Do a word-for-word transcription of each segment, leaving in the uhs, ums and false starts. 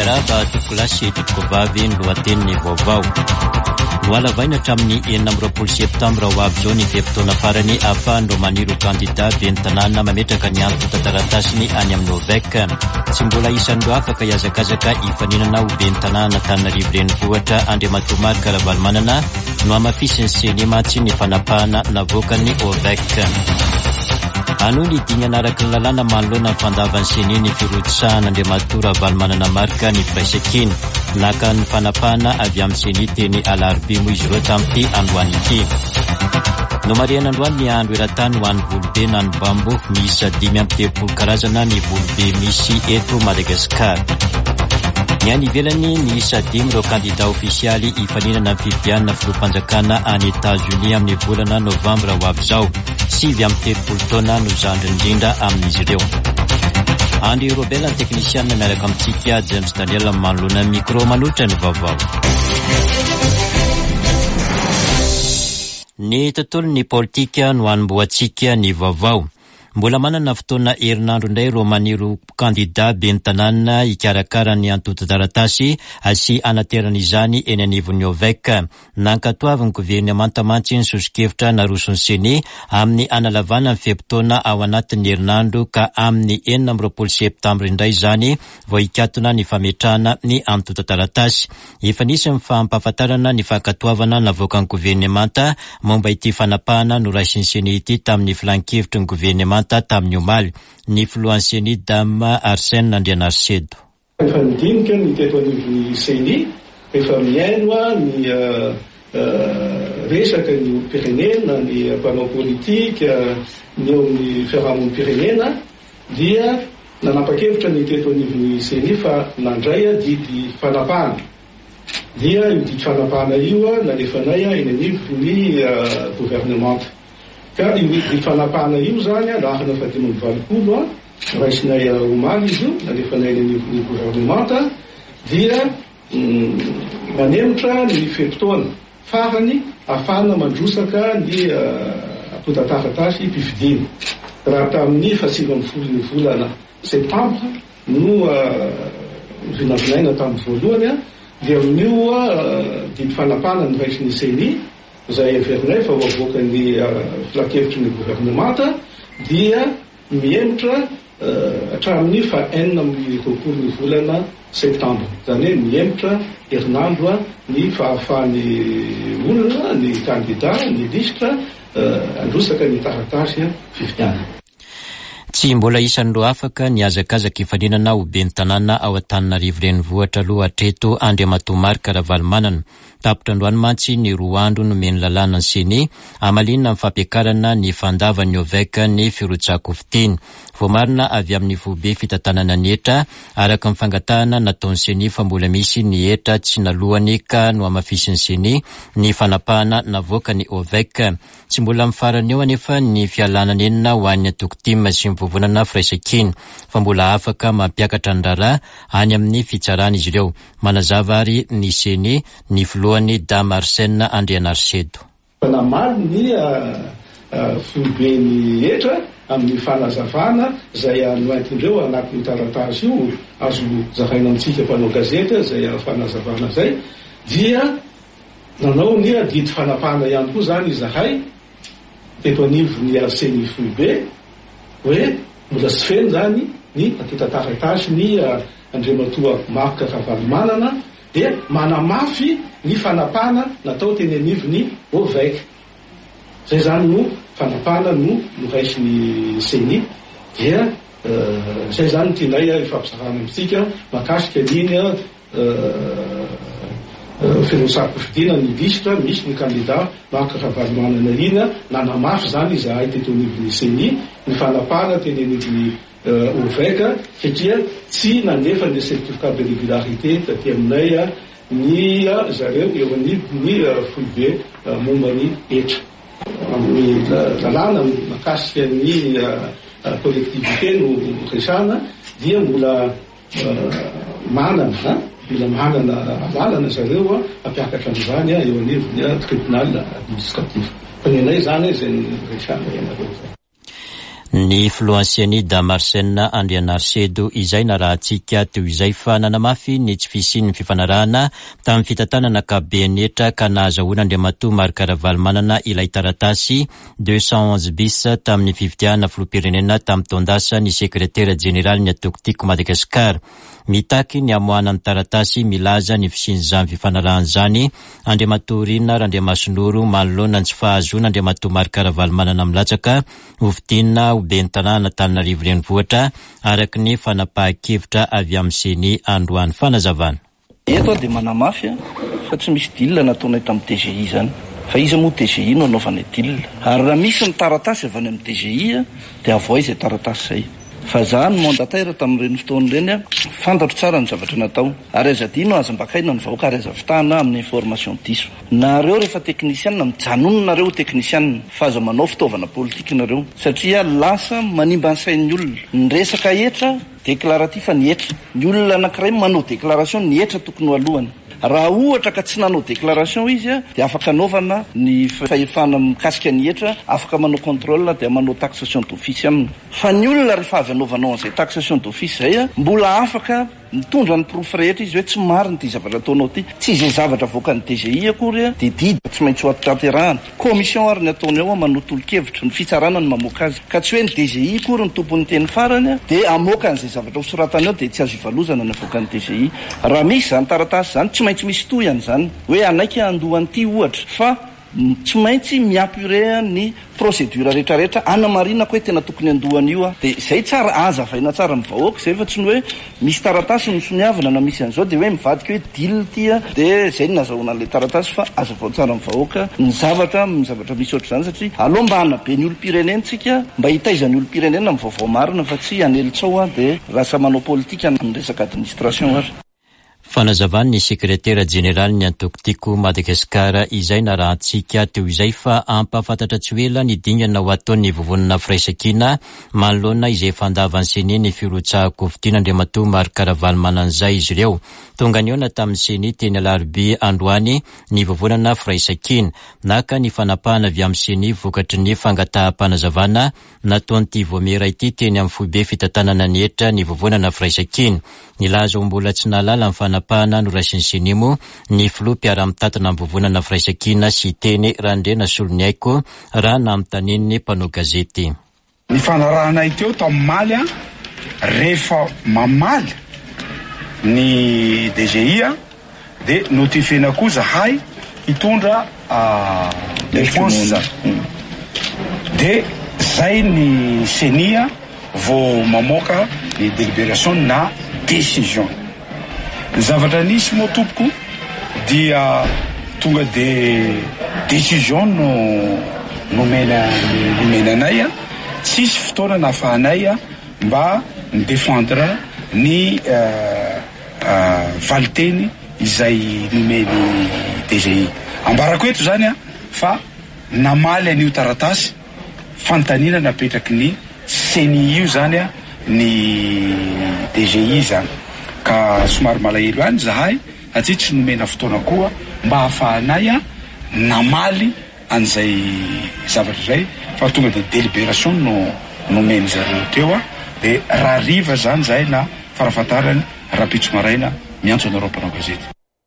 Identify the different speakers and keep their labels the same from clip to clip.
Speaker 1: Miarahaba tokolasy tokovavy ny lohateniny vaovao. Noalavaina hatramin'ny enina amby roapolo septambra ho avy zao ny vanim-potoana farany ahafahan'ireo maniry kandida ben'ny tanàna mametraka ny antota taratasiny any amin'ny OVEC. Tsy mbola isan'ireo afaka hiazakazaka hifaninana ho ben'ny tanàna Antananarivo renivohitra Andriamatoa Marc Ravalomanana no amafisiny senematsy ny fanapahana navoakany OVEC. Ano ny diny anaraky ny lalàna manoloana ny fandavan'ny seni ny firodisahana Andriamatoa Ravalomanana Marc ny firaisan-kiny naka ny fanapahana avy amin'ny seni teny alarobia moa izy ireo tamin'ity androany ity. No mariana androany ny andro eran-tany ho an'ny volobe na ny bambo miisa dimy amby telopolo karazana ny volobe misy eto Madagasikara. Ny any ivelany miisa dimy ireo kandida ofisialy hifaninana amin'ny fifidianana filoham-panjakana any Etats-Unis amin'ny volana novambra ho avy zao. Sivy amby telopolo taona no zandry indrindra amin'izy ireo. Andry Robela ny teknisianina miaraka amintsika James Daniel manoloana micro manotra ny vaovao. Ny tontolon'ny politika no hanomboantsika ny vaovao. Mbola manana fotoana herinandro indray ireo maniry kandida ben'ny tanàna hikarakara ny antota taratasy sy anaterana izany eny anivon'ny OVEC. Nankatoavy ny governemanta mantsy ny sosokevitra narosony seni amin'ny analavana ny vanim-potoana ao anatin'ny herinandro ka amin'ny enina amby roapolo septambra indray izany vao hikatona ny fametrahana ny antota taratasy. Efa nisy ny fampahafantarana ny fankatoavana navoaka ny governemanta momba ity fanapahana no raisiny seni ity tamin'ny filan-kevitry ny governemanta tamin'ny omaly ny filohan'ny seni Dame Arsène Nandrianarsedo.
Speaker 2: Efa nidinika ny teto anivon'ny seni, efa miaino ny resaka ny pirenena, ny mpanao politika, ny eo amin'ny fiarahamon'ny pirenena, dia nanapa-kevitra ny teto anivon'ny seni fa nandray didy fanapahana. Dia io didy fanapahana io nalefanay eny anivon'ny gouvernemanta. Ka io didy fanapahana io zany lahana fa dimy amby valopolo raisinay omaly izy io nalefanay eny anivon'ny gouvernemanta dia manemotra ny vanim-potoana farany ahafahana mandrosaka ny antota taratasy mpifidiana. Raha tamin'ny faha sivy amby folo ny volana septambra no vinavinaina tamin'ny voalohany dia amin'io didy fanapahana ny raisin'ny seni zay averinay fa hoavoaka ny filan-kevitry ny gouvernemanta dia mihemotra hatramin'ny fa enina amin'ny roapolo ny volana septambra. Zany hoe mihemotra herinandro ny fahafahan'ny olona, ny kandida, ny listra androsaka ny taratasy fifidiana.
Speaker 1: Tsy mbola isan'ireo afaka ny azakazaka hifaninana ho ben'ny tanàna ao Antananarivo renivohitra aloha hatreto Andriamatoa Marc Ravalomanana. Tapitra androany mantsy ny roa andro nomeny lalàna ny seni amalinina amin'ny fampiakarana ny fandavan'ny OVEC ny firotsako fitiny. Voamarina avy amin'ny vobe fitantanana ny etra araka ny fangatahana nataon'ny seni fa mbola misy ny etra tsy nalohany ka no amafisiny seni ny fanapahana navoaka ny OVEC. Tsy mbola mifarana eo anefa ny fialanana enina ho an'ny antoko-tima sy mivovonana firaisan-kiny fa mbola afaka mampiakatra ny raharaha any amin'ny fitsarana izy ireo. Manazava ary ny seni ny filohan'ny Dame Arsène Nandrianarsedo.
Speaker 2: Namaly ny filoben'ny etra amin'ny fanazavana zay anoentindreo anatin'ny taratasy io azo zavaina amintsika mpanao gazety zay fanazavana zay dia nanao ny didy fanapahana ihany koa zany izahay teto anivon'ny seni filobe hoe mbola tsy feno zany ny antota taratasy ny Andriamatoa Marc Ravalomanana dia manamafy ny fanapahana natao teny anivon'ny OVEC. Zay zany no fanapahana no noraisin'ny seni dia zay zany tianay ifampizarana amintsika makasika niny firotsako fidiana ny listra misy ny kandida Marc Ravalomanana iny nanamafy zany izahay teto anivon'ny seni ny fanapahana teny anivon'ny OVEC satria tsy nandefa ny certificat de régularité taty aminay ny zareo eo anivon'ny filobe mombany etra. Amin'ny lalàna makasika ny collectivité no resana dia mbola manana mbola manana lalana zareo ampiakatra amin'izany eo anivon'ny tribunal administratif. Fanenay zany zay ny resana ianareo zay.
Speaker 1: Ny Floanciani da Marsenna Andrianarsedo izay narahantsika teo izay fa nanamafy ny tsy fisian'ny fifanarahana tamin'ny fitantanana kabenetra ka nahazahoana Andriamatoa Marc Ravalomanana ilay taratasy deux cent onze bis tamin'ny fifidiana filoham-pirenena tamin'ny taondasa ny sekretera jeneraly ny atokotiko Madagasikara. Mitaky ny amoana ny taratasy milaza ny fisin'izany fifanarahana zany Andriamatoa Rina Randriamasinoro manoloana ny tsy fahazoana Andriamatoa Marc Ravalomanana milatsaka hovidinina ho ben'ny tanàna Antananarivo renivohitra araky ny fanapahan-kevitra avy amin'ny seny androany fanazavana.
Speaker 3: Eto dia manamafy fa tsy misy dil nataonay tamin'ny T G I zany. Fa izy moa T G I no anaovanay dil. Ary raha misy ny taratasy avy any amin'ny T G I dia avoa izay taratasy zay. Fa za ny mandataira tamin'ireny fotoan'ireny fantatro tsara ny zavatra natao. Ary aza dino aza mbakaina ny vahoaka ary aza fitahana amin'ny information diso. Nareo rehefa teknisianina mijanonona nareo teknisianina fa aza manao fitaovana politika nareo satria lasa manimba ny sain'ny olona. Ny resaka etra déclaratif ny etra. Ny olona anankiray manao déclaration ny etra tokony ho alohany. Raha ohatra ka tsy nanao déclaration izy dia afaka anaovana ny fahefana mikasika ny etra, afaka manao contrôle dia manao taxation d'office aminy. Fa ny olona rehefa avy anaovanao an'izay taxation d'office zay mbola afaka mitondra ny proof rehetra izy hoe tsy marina ty zavatra ataonao ty, tsy izay zavatra voakan'ny T G I akory dia didy tsy maintsy ho atraterahana. Commission ary ny ataony ao manao tolo-kevitra ny fitsarana ny mamoaka azy ka tsy hoe ny T G I akory ny tompon'ny teny farany dia amoaka an'izay zavatra hosoratany ao dia tsy azo ivalozana ny avoakan'ny T G I. Raha misy zany taratasy zany tsy maintsy misy tohany zany hoe anaika andohany ty ohatra fa tsy maintsy miapure ny procédure rehetrarehetra anamarinako hoe tena tokony andohany io dia izay tsara azavaina tsara mivahoaka izay fa tsy ny hoe misy taratasy misoniavana na misy an'izao dia hoe mivadika hoe dil tia dia izay ny nazahoana an'ilay taratasy fa azavao tsara mivahoaka ny zavatra ny zavatra misy ohatr'izany satria aloha mba hanabe ny olo-pirenentsika mba hitaizany olo-pirenena amin'ny vaovao marina fa tsy hanelitsao a dia rasa manao politika amin'ny resaka administration ary.
Speaker 1: Fanazavany ny sekretera jeneraly ny antokotiko Madagasikara izay narahantsika teo izay fa ampahafantatra tsy ela ny dingana ho ataon'ny vovonana firaisan-kina manoloana izay fandavany seny ny firotsahako vidiana Andriamatoa Marc Ravalomanana izay izy ireo. Tonga ny ona tamin'ny seny teny alarobia androany ny vovonana firaisan-kina naka ny fanapahana avy amin'ny seny vokatry ny fangataham-panazavana nataon'ity voamera ity teny amin'ny foibe fitantanana ny etra ny vovonana firaisan-kina. Nilaza ho mbola tsy nalala amin'ny fanapahana no raisin'ny senimo ny filoha mpiara-mitatana amin'ny vovonana firaisan-kina sy teny Randrena Soloniaiko raha namitanin'ny mpanao gazety.
Speaker 4: Ny fanarahana iteo tamin'ny maly a rehefa mamaly ny D G I a dia notifiena koa zahay hitondra défense zany. Dia zay ny senia vao mamoaka ny délibération na décision. Ny zavatra nisy moa tompoko dia tonga de décision no nomena nomena anay a tsisy fotoana nahafahanay a mba ny défendre ny valiteny izay nomeny D G I. Ambarako eto zany a fa namaly an'io taratasy fantaniana napetraky ny seni io zany a ny D G I zany ka somary malahelo any zahay satria tsy nomena fotoana koa mba hahafahanay a namaly an'izay zavatra zay fa tonga de délibération no nomeny zareo teo a dia raha riva zany zahay na farafatarany rapitso maraina miantso anareo mpanao gazety.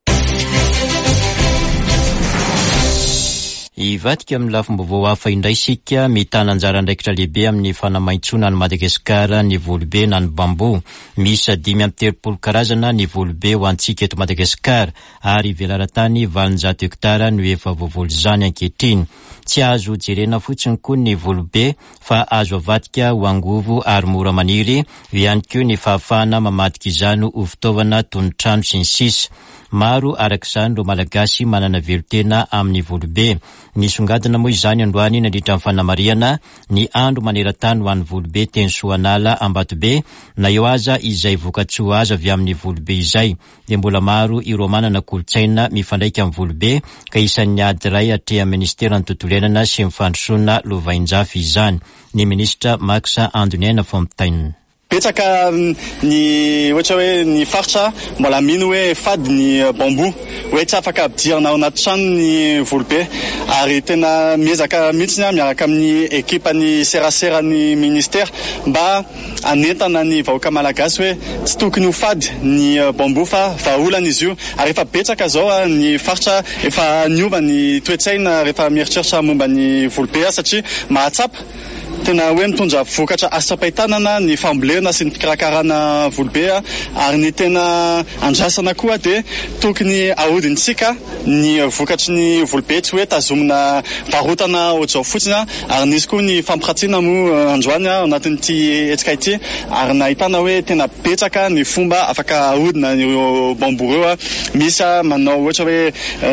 Speaker 1: Ivadika amin'ny lafim-baovao hafa indray sika mitana anjara andraikitra lehibe amin'ny fanamaintsona ny Madagasikara ny volobe na ny bambo. Misy dimy amby telopolo karazana ny volobe ho antsika eto Madagasikara ary velaran-tany valonjato hektara no efa voavolo zany ankehitriny. Tsy azo jerena fotsiny koa ny volobe fa azo avadika ho angovo ary mora maniry ihany koa ny fahafahana mamadika izany ho fitaovana toy ny trano sy ny sisa. Maro arak'izany ireo malagasy manana velotena amin'ny volobe. Nisongadina moa izany androany nandritra amin'ny fanamariana ny andro maneran-tany ho an'ny volobe teny Soanala Ambatobe na eo aza izay vokatsoa azo avy amin'ny volobe izay. Dia mbola maro ireo manana kolotsaina mifandraika amin'ny volobe ka isan'ny ady iray atrehan'ny ministeran'ny tontolo iainana sy ny fandrosoana lovain-jafy izany. Ny ministra Max Andoniaina Fontaine.
Speaker 5: betsaka ny ohatra hoe ny faritra mbola mino hoe fady ny bambo hoe tsy afaka ampidirana ao anaty trano ny volobe ary tena miezaka mihitsy miaraka amin'ny ekipa ny serasera ny ministère mba anentana ny vahoaka malagasy hoe tsy tokony ho fady ny bambo fa vahaolana izy io ary efa betsaka zao ny faritra efa niova ny toetsaina rehefa mieritreritra momba ny volobe satria mahatsapa tena hoe mitondra vokatra asapaitanana ny fambolena sy ny fikarakarana volobe ary ny tena andrasana koa dia tokony ahodintsika ny vokatry ny volobe tsy hoe tazomina varotana ohatrao fotsiny ary nisy koa ny fampirantiana moa androany anatin'ity hetsika ity ary nahitana hoe tena betsaka ny fomba afaka ahodina ireo bambo ireo misy manao ohatra hoe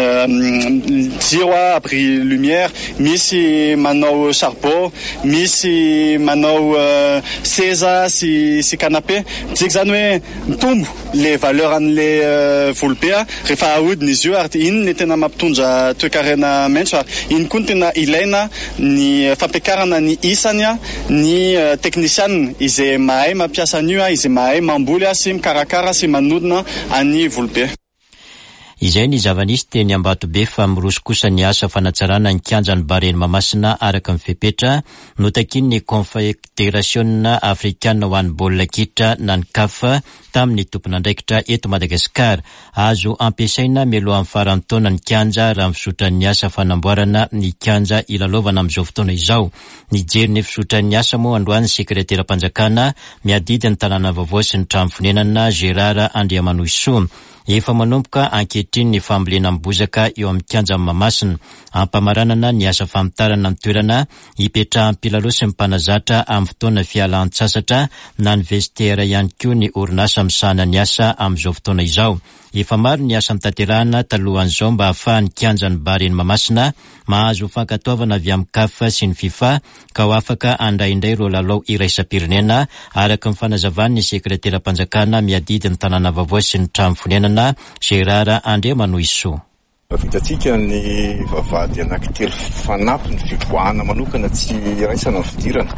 Speaker 5: jiro abri lumière misy manao charbon misy sy manao uh, seza sy sy canapé diky zany hoe mitombo le valeur an'le uh, volobe rehefa ahodina izy io ary iny ny tena mampitondra toe-karena maintso ary iny koa ny tena ilaina ny fampiakarana ny isany ny uh, teknisianina izay mahay mampiasa an'io izay mahay mamboly sy mikarakara sy manodina any volobe.
Speaker 1: Izay ny zavanisy teny Ambatobe fa miroso kosa ny asa fanatsarana ny kianjan'ny Bareny Mamasina araka ny fepetra notakin ny Confédération Africaine ho an'ny baolina kitra na ny C A F tamin'ny tompon'andraikitra eto Madagasikara azo ampiasaina mialohan'ny faran'ny taona ny kianja raha misotran'ny asa fanamboarana ny kianja ilalovana amin'izao fotoana izao. Nijery ny fisotran'ny asa moa androany sekretera mpanjakana miadidy ny tanàna vaovao sy ny trano fonenana Gérard Andriamanoiso. Efa manomboka ankehitriny ny fambolena ambozaka eo amin'ny kianja Mamasina ampamaranana ny asa famotarana ny toerana hipetrahan'ny mpilalao sy mpanazatra amin'ny fotoana fialan-tsasatra na ny vestiaire ihany koa ny orinasa misahana ny asa amin'izao fotoana izao. Efa maro ny asa mitaterana talohan'izao mba ahafahan'ny kianjan'ny Bareny Mamasina mahazo fankatoavana avy amin'ny C A F sy ny FIFA ka ho afaka andraindray ireo lalao iraisam-pirenena araka ny fanazavan'ny sekretera mpanjakana miadidy ny tanàna vaovao sy ny trano fonenana Gérard Andriamanoiso.
Speaker 6: Vitatsika ny vavahady anankitelo fanampy ny fivoahana manokana tsy raisana ny fidirana.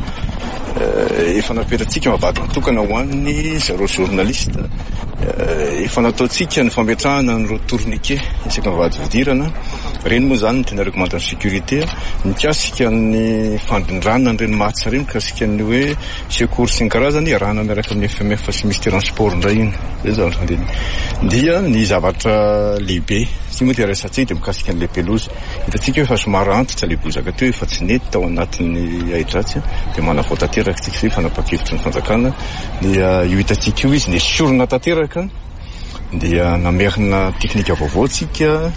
Speaker 6: Efa napetratsika vavahady mitokana ho an'ny zareo journaliste. Efa nataotsika ny fametrahana ny tourniquet isaka vavahady fidirana. Reny moa zany ny tena recommandant sécurité mikasika ny fandrindrana ny reny mahatsy reny mikasika ny hoe secours sy ny karazany arahana miaraka amin'ny F M F sy ministère sport ndray iny. Zay zany fandeny. Dia ny zavatra lehibe sy moa dia resatsika dia mikasika an'ilay pelouse. Hitatsika hoe fa somary antitra ilay bozaka teo efa tsy nety tao anatin'ny ahidratsy dia manavoa tanteraka tsika zay fanapa-kevitra ny fanjakana. Dia io hitatsika io izy dia siorina tanteraka dia namerina teknika vaovao tsika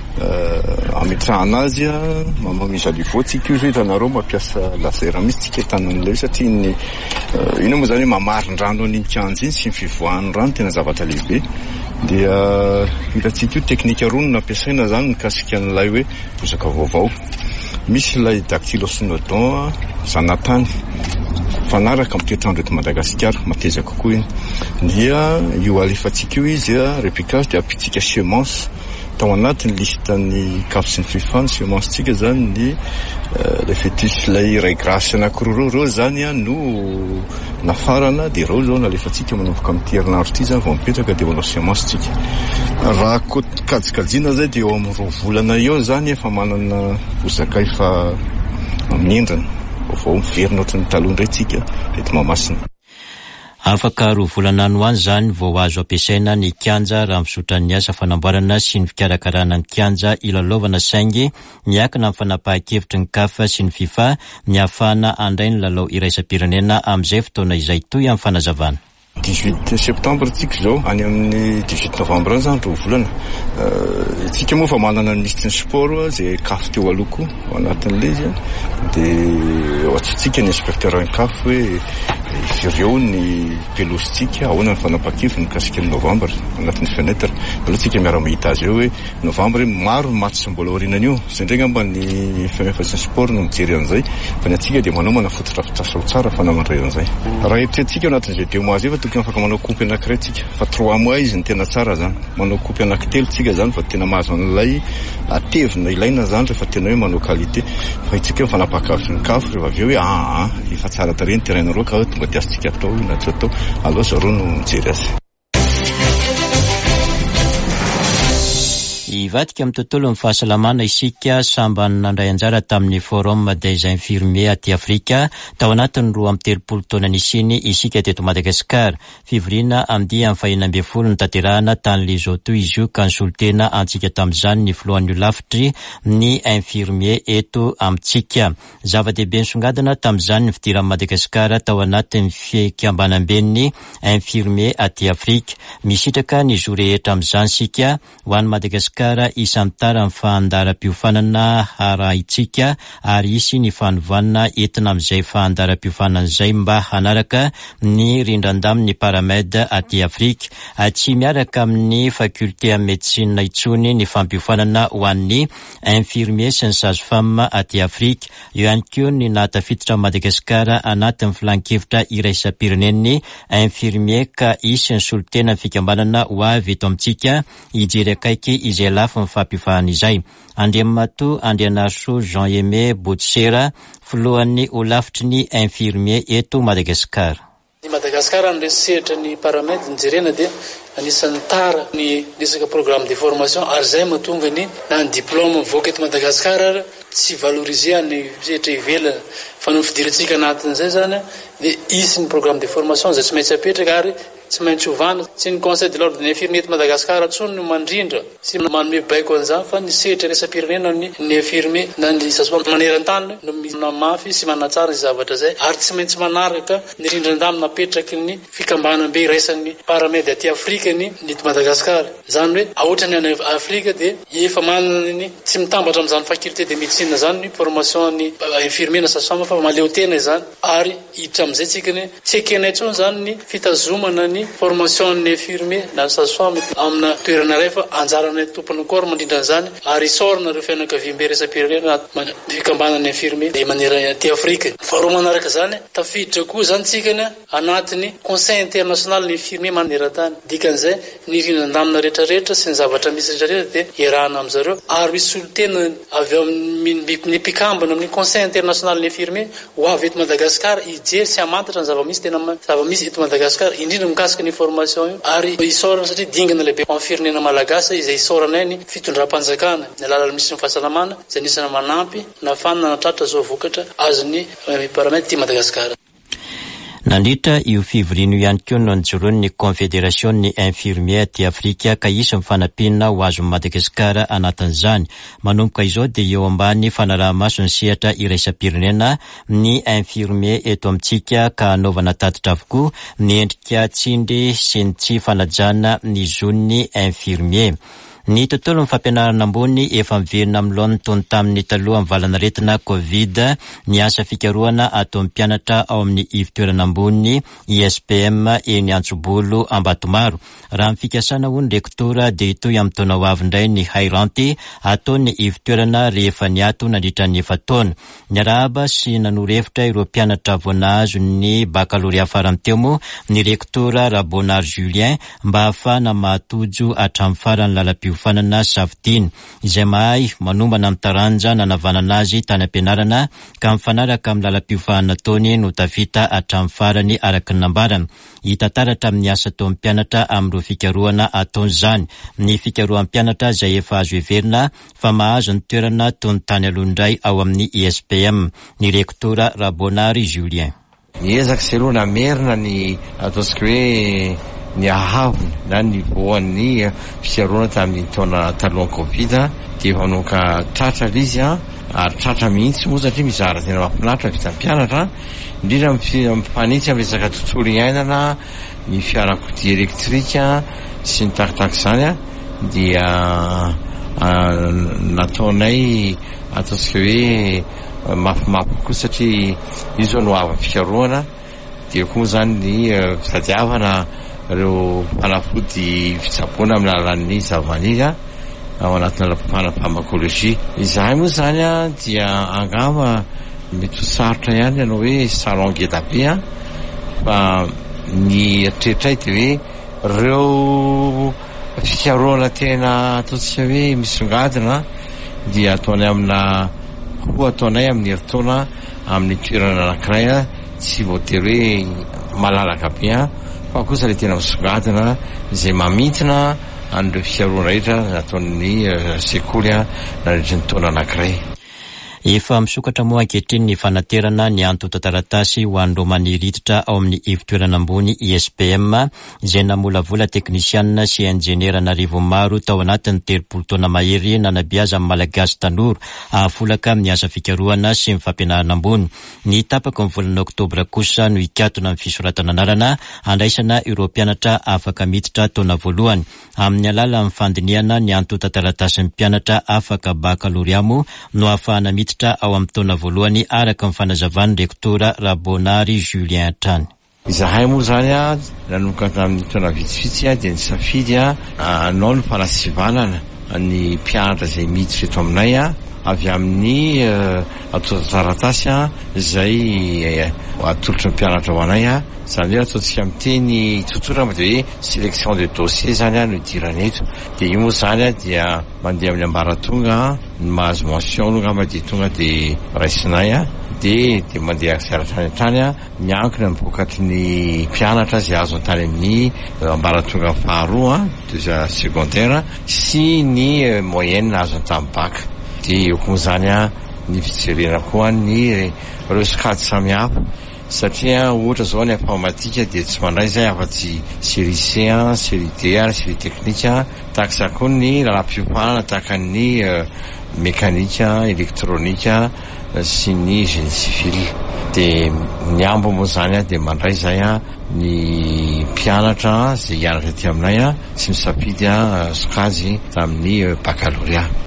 Speaker 6: ametrahana azy mamamisa livao tsika io zay hitanareo mampiasa laser mihitsy tsika hitanan'ilay satria ny ino moa zany hoe mamarin-drano an'iny kianja iny sy ny fivoahan'ny rano tena zavatra lehibe. Dia hitatsika io teknika roa no nampiasaina zany mikasika an'ilay hoe bozaka vaovao. Misy ilay dactylosonodon zanatany fanaraka amin'ny toetrandro eto Madagasikara matezaka kokoa iny. Dia io alefatsika io izy replicage dia ampitsika semence tao anatin'ny listan'ny C A F sy ny FIFA ny sementsika zany ny le fetus lay ray grasy anankiroa reo zany no nafarana dia reo zao nalefatsika manomboka amin'ny herinandro ity zany vao mipetraka dia manao sementsika. Raha kajikajina zay dia eo amin'ny roa volana eo zany efa manana bozaka efa amin'ny endrana vao miverina ohatran'ny taloha indray tsika eto Mamasina.
Speaker 1: Afaka roa volana no any zany vao azo ampiasaina ny kianja raha misotran'ny asa fanamboarana sy ny fikarakarana ny kianja ilalovana saingy miakina amin'ny fanapahan-kevitry ny C A F sy ny FIFA ny ahafahana andray ny lalao iraisam-pirenena amin'izay fotoana izay toy amin'ny fanazavana.
Speaker 6: dix-huit septembre tsika zao any amin'ny dix-huit novembre any zany roa volana. Tsika moa fa manana ny ministre ny sport zay C A F teo aloko anatin'le izy dia ohatritsika ny inspecteur ny C A F hoe ireo ny pelousitsika ahoana ny fanapa-kevitra mikasika ny novembre anatin'ny fenêtre. Aloha tsika miara mahita azy eo hoe novembre maro match mbola aorianan'io zay ndray ngamba ny F M F sy ny sport no mijery an'izay fa ny atsika dia manao manafototra fitrasa ho tsara fanamandray an'izay. Raha eritreretintsika eo anatin'izay deux mois zay fa tokony afaka manao kopy anankiray tsika fa trois mois izy ny tena tsara zany. Manao kopy anankitelo tsika zany fa tena mahazo an'ilay atevina ilaina zany rehefa tena hoe manao qualité fa itsika fanapa-kevitry ny C A F rehefa avy eo hoe ah efa tsara tarehy ny terrain roa ka tonga tiasitsika atao na tsy atao aloha zareo no mijery azy.
Speaker 1: Ivadika amin'ny tontolo ny fahasalamana isika sambany nandray anjara tamin'ny forum des infirmiers aty Afrika tao anatin'ny roa amby telopolo taona nisiny isika teto Madagasikara. Fivoriana amin'ny amin'ny fahina amby folo ny tanterahana tany Lesotho izy io ka nisolitena antsika tamin'izany ny filohan'io lafitry ny infirmier eto amintsika. Zava-dehibe nisongadina tamin'izany ny fidiran'i Madagasikara tao anatin'ny fikambanam-ben'ny infirmier aty Afrika. Misitraka ny zo rehetra amin'izany sika ho an'ny Madagasikara isan'ny tara ny fahandaram-piofanana arahintsika ary isy ny fanovana entina amin'izay fahandaram-piofanana izay mba hanaraka ny rindran-damin'ny paramède aty Afrika. Tsy miaraka amin'ny faculté médecine itsony ny fampiofanana ho an'ny infirmier sy ny sage-femme aty Afrika. Eo ihany koa ny nahatafiditra Madagasikara anatin'ny filan-kevitra iraisam-pirenen'ny infirmier ka isy ny solitena fikambanana ho avy eto amintsika hijery akaiky izay lafo ny fampiofanana izay. Andriamato Andrianaso Jean-Aimé Botsera filohan'ny ho lafitry ny infirmier eto Madagasikara.
Speaker 7: Ny Madagasikara ny resehitra ny paramède nijerena dia anisan'ny tara ny resaka programme de formation ary zay mahatonga ny na ny diplôme mivoaka eto Madagasikara tsy valoriser ny resehitra ivelana fa no fidirantsika anatin'izay zany dia isy ny programme de formation zay tsy maintsy apetraka ary tsy maintsy ovana. Tsy ny conseil de l'ordre des infirmiers eto Madagasikara tsony no mandrindra sy manome baiko an'izany fa ny sehitra resam-pirenena ny ny infirmier na ny sage-femme maneran-tany no manamafy sy manatsara ny zavatra zay ary tsy maintsy manaraka ny rindran-damy napetraky ny fikambanam-be iraisan'ny paramède aty Afrika ny eto Madagasikara. Zany hoe ahotrany any Afrika dia efa manana ny tsy mitambatra amin'izany faculté de médecine zany ny formation ny infirmier na sage-femme fa maleo tena izany ary hiditra amin'izay tsika ny tsy ekenay tsony zany ny fitazomana ny formation ny infirmier na sage-femme amina toerana iray fa anjarana tompony corps mandrindra an'izany ary isorana ireo fianakaviam-be resam-pirenena fikambanany infirmier de manera aty Afrika. Faharoa manaraka zany tafiditra koa zany tsika ny anatin'ny conseil international ny infirmier maneran-tany. Dikan'izay ny rindran-damina rehetrarehetra sy ny zavatra misy rehetrarehetra dia iarahana amin'izareo ary misy solitena avy amin'ny mpikambana amin'ny conseil international ny infirmier ho avy eto Madagasikara hijery sy hamantatra ny zava-misy tena zava-misy eto Madagasikara indrindra mikasika ny formation io ary isorana satria dingana lehibe amin'ny firenena malagasy izay isoranay ny fitondram-panjakana ny alalany misy ny fahasalamana izay anisana manampy nafana natratra zao vokatra azony paramède ty Madagasikara.
Speaker 1: Nandritra io fivoriana ihany koa no nijoroan'ny confédération ny infirmier aty Afrika ka isy mifanampiana ho azon'ny Madagasikara anatin'izany. Manomboka izao dia eo ambany fanaraha-maso ny sehatra iraisam-pirenena ny infirmier eto amintsika ka anaovana tatitra avokoa ny endrika tsindry sy ny tsy fanajana ny zon'ny infirmier. Ny tontolo ny fampianarana ambony efa miverina amin'ny lohan'ny tony tamin'ny taloha amin'ny valanaretina Covid ny asa fikarohana atao mpianatra ao amin'ny ivitoerana ambony I S P M eny Antsobolo Ambatomaro. Raha ny fikasana ho ny rektora dia itoy amin'ny taona ho avy indray ny hairanty atao ny ivitoerana rehefa niato nandritra ny efa taona. Niarahaba sy nanorevitra ireo mpianatra voanazo ny baccalauréat farany teo moa ny rektora Rabonard Julien mba ahafahana mahatojo hatramin'ny farany lalam-pio fanana savidiny izay mahay manombana amin'ny taranja nanavanana azy tany ampianarana ka mifanaraka amin'ny lalam-piofahana taony no tafita hatramin'ny farany araka ny nambarana. Hita taratra amin'ny asa tao mpianatra amin'ireo fikarohana ataon'izany. Ny fikarohan'ny mpianatra izay efa azo heverina fa mahazo ny toerana tony tany alohandray ao amin'ny I S P M. Ny rektora Rabonard Julien.
Speaker 8: Niezaka sy aloha namerina ny ataontsika hoe ny ahavony na ny voan'ny fiarona tamin'ny taona talohan'ny Covid dia manoka tratra izy ary tratra mihitsy moa satria mizara tena mahafinaritra vita mpianatra indrindra mifanitsy amin'ny resaka tontolo iainana ny fiarakodia elektrika sy ny takitaky izany dia nataonay ataontsika hoe mafimafy koa satria izy no avy fikarohana dia koa zany ny fitadiavana ireo fanafody fitsaboana amin'ny alalan'ny zava-maniry ao anatina fanapharmacologie. Izahay moa zany dia angamba mety sarotra ihany ianao hoe salon gedabe fa ny eritreritray dia hoe ireo fikarohana tena ataontsika hoe misongadina dia ataonay amina koa ataonay amin'ny heritaona amin'ny toerana anankiray tsy voatery hoe malalaka be a fa kosa le tena misongadina izay mamintina an'ireo fiaroana rehetra nataon'ny sekoly a nandritra ny taona anankiray.
Speaker 1: Efa misokatra moa ankehitriny ny fanaterana ny antota taratasy ho an'ireo maniriditra ao amin'ny ivitoerana ambony I S P M izay namolavola teknisianina sy enjenera narivo maro tao anatin'ny telopolo taona mahery nanabeaza amin'ny malagasy tanora ahafolaka amin'ny asa fikarohana sy ny fampianarana ambony. Ny tapaka ny volana oktobra kosa no ikatona amin'ny fisoratana anarana andraisana ireo mpianatra afaka miditra taona voalohany amin'ny alalan'ny fandiniana ny antota taratasy ny mpianatra afaka bakaloreamo no ahafahana miditra ao amin'ny taona voalohany araka ny fanazavan'ny rektora Rabonary Julien Trany.
Speaker 8: Izahay moa zany a nanomboka amin'ny taona vitsivitsy a dia nisafidy a anao ny fanasivanana ny mpianatra izay miditra eto aminay a avy amin'ny atao taratasy a izay atolotry ny mpianatra ho anay a zany hoe ataontsika miteny tsotsotra mo dia hoe sélection de dossier zany a no idirana eto dia io moa zany a dia mandeha amin'ny ambaratonga ny mahazo mention no ngamba dia tonga dia raisinay a dia dia mandeha aksaratra any an-trany a miankina mivokatry ny mpianatra izay azo antany amin'ny ambaratonga faharoa a deuxième secondaire sy ny moyenne azo an-tamin'ny bac. Dia eo koa zany a ny fijerena koa ny ireo sokady samihafa satria ohatra zao ny informatika dia tsy mandray zay afa-tsy série C a, série D a, série technique a, tahak'izay koa ny lalam-piofanana tahaka ny mékanika, elektronika sy ny génie civil. Dia ny ambo moa zany a dia mandray zay a ny mpianatra izay hianatra aty aminay a sy misafidy a sokajy tamin'ny baccalauréat.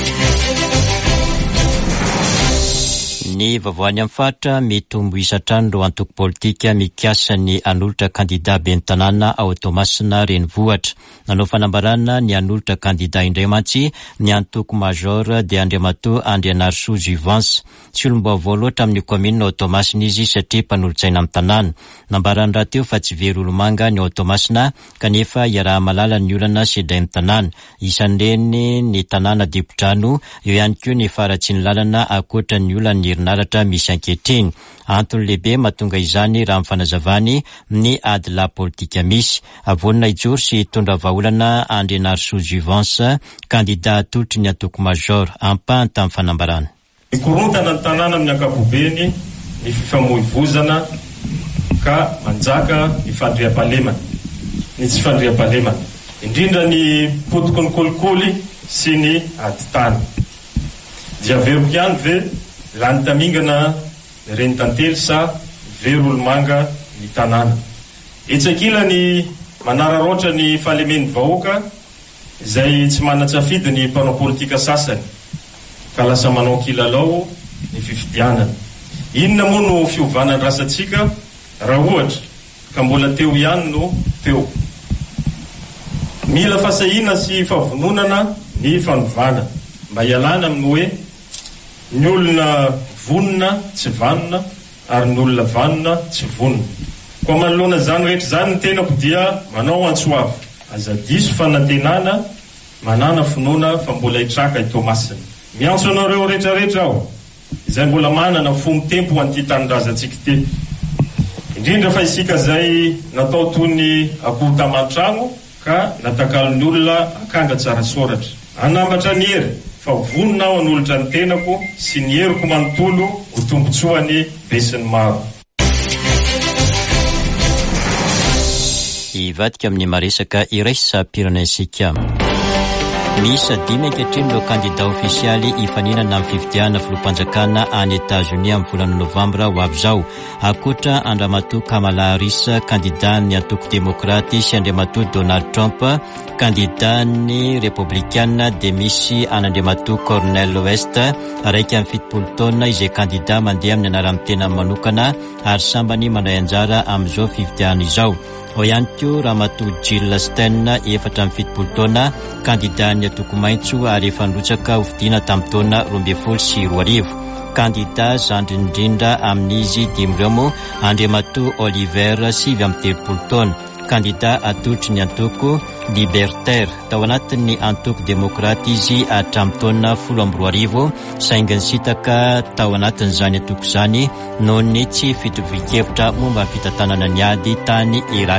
Speaker 1: Ny vavoany amin'ny fatra mitombo isatrany ireo antoko politika mikasa ny anolotra kandida ben'ny tanàna ao Toamasina renivohitra. Nanao fanambarana ny anolotra kandida indray mantsy ny antoko major dia Andriamatoa Andrianarsoa Juvence. Tsy olom-baovao loatra amin'ny komina ao Toamasina izy satria mpanolotsaina amin'ny tanàna. Nambarany raha teo fa tsy very olomanga ny ao Toamasina kanefa iaraha malala ny olana sy indray amin'ny tanàna. Isan'ireny ny tanàna Dipodrano, eo ihany koa ny faratsy ny lalana akoatra ny olana ny herinaratra misy ankehitriny. Antony lehibe mahatonga izany raha mifanazavany ny ady la politika misy. Avonina ijoro sy tondra vahaolana Andrianarsoa Juvence, kandida atolotry ny antoko major ampahany tamin'ny fanambarana.
Speaker 9: Ikorontana ny tanàna amin'ny ankapobeny ny fifamoivoizana ka manjaka ny fandriam-pahalemana, ny tsy fandriam-pahalemana, indrindra ny potokony kolikoly sy ny adi-tany. Dia veroko ihany ve lany tamingana reny tantely sa very olomanga ny tanàna. Etsakila ny manararoatra ny fahalemen'ny vahoaka izay tsy manan-tsafidy ny mpanao politika sasany ka lasa manao kilalao ny fifidianana. Inona moa no fiovanany rasantsika raha ohatra ka mbola teo ihany no teo. Mila fasahina sy favononana ny fanovana mba hialana amin'ny hoe ny olona vonona tsy vanona ary ny olona vanona tsy vonona. Koa manoloana zany rehetra zany ny tenako dia manao antsoava aza diso fanantenana manana finoana fa mbola hitraka i Toamasina. Miantso anareo rehetrarehetra aho izay mbola manana fomba tempo ho an'ity tanindrazantsika ity, indrindra fa isika zay natao toy ny akoho taman-trano ka natakalon'ny olona akanga tsara soratra. Anambatra ny hery fa vonona aho anolotra ny tenako sy ny heriko manontolo ho tombotsoany besin'ny maro.
Speaker 1: Ivadika amin'ny maresaka iray sapiranasika. Misy dimy ankehitriny ireo kandida ofisialy hifaninana amin'ny fifidiana filoham-panjakana any Etats-Unis amin'ny volana novambra ho avy izao. Akoatra Andriamatoa Kamala Harris, kandida ny antoko demokraty, sy Andriamatoa Donald Trump, kandida ny républicaine, dia misy an'Andriamatoa Cornel West, raika amin'ny fitopolo taona izay kandida mandeha amin'ny anaran'ny tena manokana ary sambany mandray anjara amin'izao fifidiana izao. Ao ihany koa Ramatoa Jill Stein, efatra amin'ny fitopolo taona, kandida ny antoko maitso ary efa nirotsaka ho fidiana tamin'ny taona roa ambin'ny folo sy roa arivo. Kandida zandry indrindra amin'izy dimy ireo moa Andriamatoa Oliver, sivy amin'ny telopolo taona, kandida atolotry ny antoko libertaire. Tao anatin'ny antoko demokraty izy hatramin'ny taona folo amby roa arivo, saingy nisitaka tao anatin'izany antoko izany noho ny tsy fitovian-kevitra momba ny fitantanana ny ady tany Irak.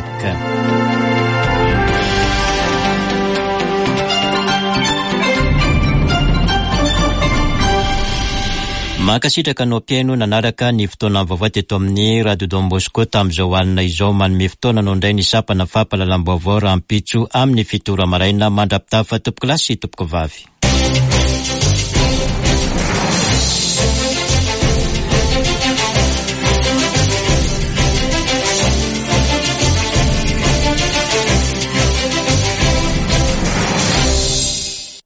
Speaker 1: Mankasitraka anao mpiaino nanaraka ny fotoana vaovao teto amin'ny Radio Don Bosco tamin'izao alina izao, manome fotoana anao indray ny sapana fampahalalam-baovao rahampitso amin'ny fitora maraina mandrapitafa tompoko lasy tompoko vavy.